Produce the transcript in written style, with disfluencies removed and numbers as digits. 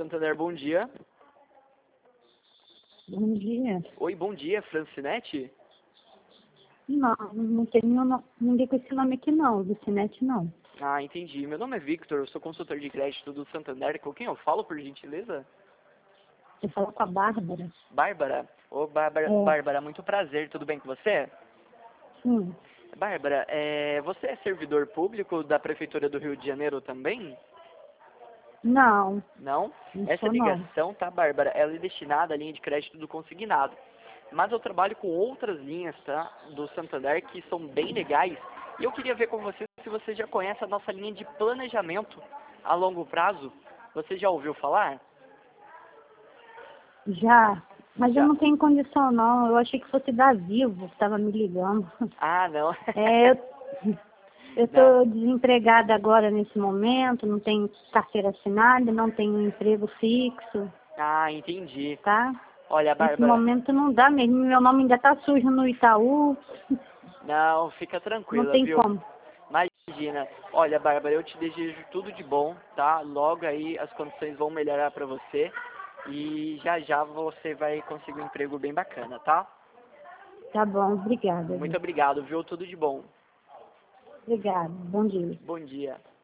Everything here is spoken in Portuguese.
Santander, bom dia. Bom dia. Oi, bom dia, Francinete? Não, não tem ninguém com esse nome aqui não, Lucinete não. Ah, entendi. Meu nome é Victor, eu sou consultor de crédito do Santander. Com quem eu falo, por gentileza? Você falou com a Bárbara? Bárbara? Ô, Bárbara, É, Bárbara, muito prazer, tudo bem com você? sim. Bárbara, você é servidor público da Prefeitura do Rio de Janeiro também? Não, Não? não Essa sou não. ligação, tá, Bárbara, ela é destinada à linha de crédito do consignado. Mas eu trabalho com outras linhas, tá, do Santander que são bem legais. E eu queria ver com você se você já conhece a nossa linha de planejamento a longo prazo. Você já ouviu falar? Já, mas eu Já. não tenho condição não. Eu achei que fosse da Vivo que estava me ligando. Ah, não. É, eu Não. estou desempregada agora nesse momento, não tenho carteira assinada, não tenho emprego fixo, Ah, entendi. tá? Olha, Nesse Bárbara, momento não dá mesmo. Meu nome ainda está sujo no Itaú, não, fica não tranquila, tem viu? como. Imagina. Olha, Bárbara, eu te desejo tudo de bom, tá? Logo aí as condições vão melhorar pra você e já já você vai conseguir um emprego bem bacana, tá? Tá bom, obrigada, Muito viu? obrigado, viu? Tudo de bom. Obrigada, bom dia. Bom dia.